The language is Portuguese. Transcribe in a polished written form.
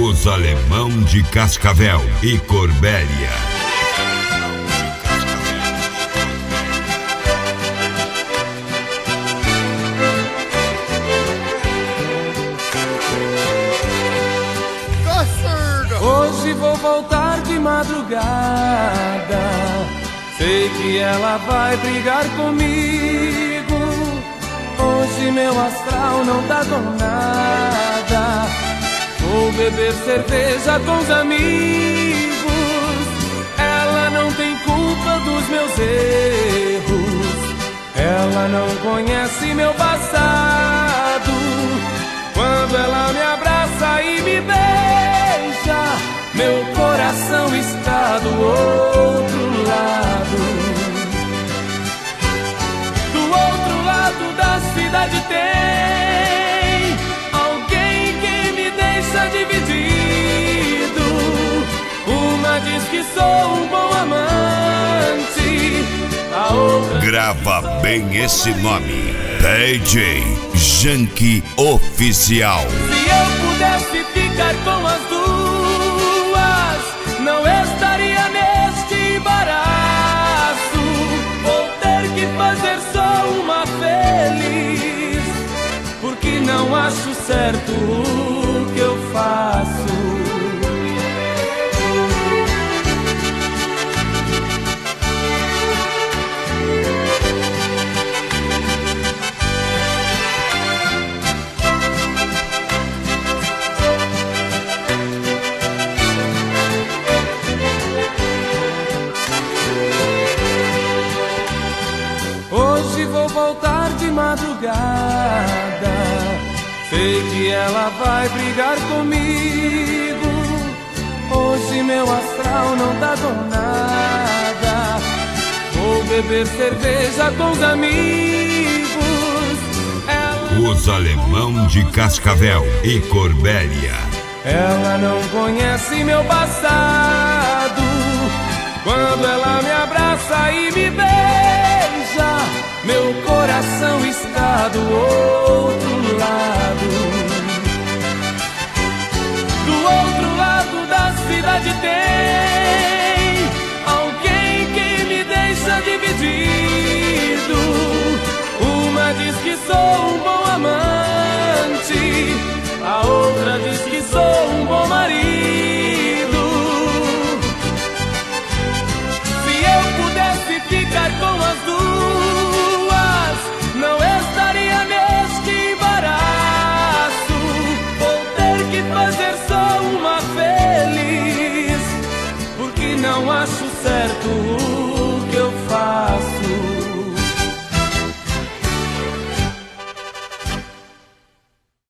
Os Alemão de Cascavel e Corbélia. Hoje vou voltar de madrugada, sei que ela vai brigar comigo. Hoje meu astral não tá com nada, vou beber cerveja com os amigos. Ela não tem culpa dos meus erros, ela não conhece meu passado. Quando ela me abraça e me beija, meu coração está do outro lado. Do outro lado da cidade tem alguém que me deixa dividido. Uma diz que sou um bom amante, a outra... Grava bem esse nome: DJ Janky Oficial. Se eu pudesse ficar com as duas, não estaria neste embaraço. Vou ter que fazer só uma feliz, porque não acho certo o que eu faço. Hoje vou voltar de madrugada, sei que ela vai brigar comigo. Hoje meu astral não tá com nada, vou beber cerveja com os amigos. Os Alemão de Cascavel e Corbélia. Ela não conhece meu passado. Quando ela me abraça e me beija, meu coração está do outro lado. Do outro lado da cidade tem alguém que me deixa dividido. Uma diz que sou um bom amante, a outra diz que sou um bom marido. Se eu pudesse ficar com as duas, não estaria neste embaraço. Vou ter que fazer só uma feliz, porque não acho certo